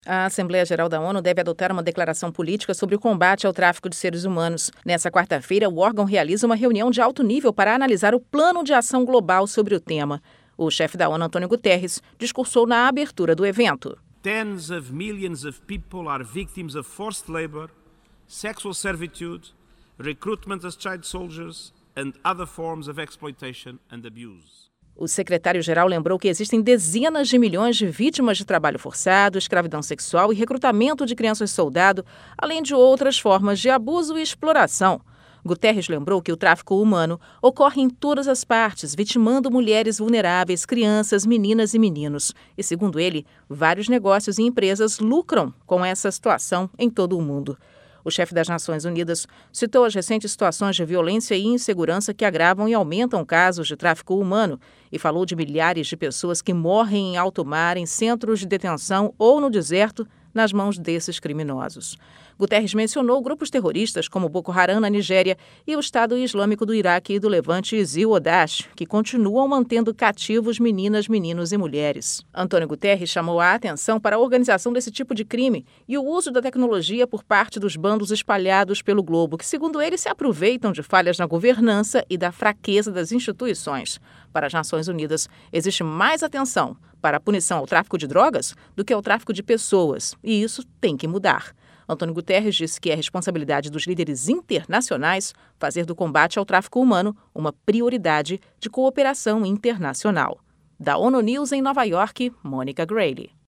A Assembleia Geral da ONU deve adotar uma declaração política sobre o combate ao tráfico de seres humanos. Nessa quarta-feira, o órgão realiza uma reunião de alto nível para analisar o plano de ação global sobre o tema. O chefe da ONU, Antônio Guterres, discursou na abertura do evento. Tens of millions of people are victims of forced labor, sexual servitude, recruitment as child soldiers and other forms of exploitation and abuse. O secretário-geral lembrou que existem dezenas de milhões de vítimas de trabalho forçado, escravidão sexual e recrutamento de crianças-soldado, além de outras formas de abuso e exploração. Guterres lembrou que o tráfico humano ocorre em todas as partes, vitimando mulheres vulneráveis, crianças, meninas e meninos. E, segundo ele, vários negócios e empresas lucram com essa situação em todo o mundo. O chefe das Nações Unidas citou as recentes situações de violência e insegurança que agravam e aumentam casos de tráfico humano e falou de milhares de pessoas que morrem em alto mar, em centros de detenção ou no deserto, nas mãos desses criminosos. Guterres mencionou grupos terroristas como Boko Haram na Nigéria e o Estado Islâmico do Iraque e do Levante Isil ou Daesh, que continuam mantendo cativos meninas, meninos e mulheres. Antônio Guterres chamou a atenção para a organização desse tipo de crime e o uso da tecnologia por parte dos bandos espalhados pelo globo, que, segundo ele, se aproveitam de falhas na governança e da fraqueza das instituições. Para as Nações Unidas, existe mais atenção para a punição ao tráfico de drogas do que ao tráfico de pessoas, e isso tem que mudar. Antônio Guterres disse que é responsabilidade dos líderes internacionais fazer do combate ao tráfico humano uma prioridade de cooperação internacional. Da ONU News em Nova York, Mônica Grayle.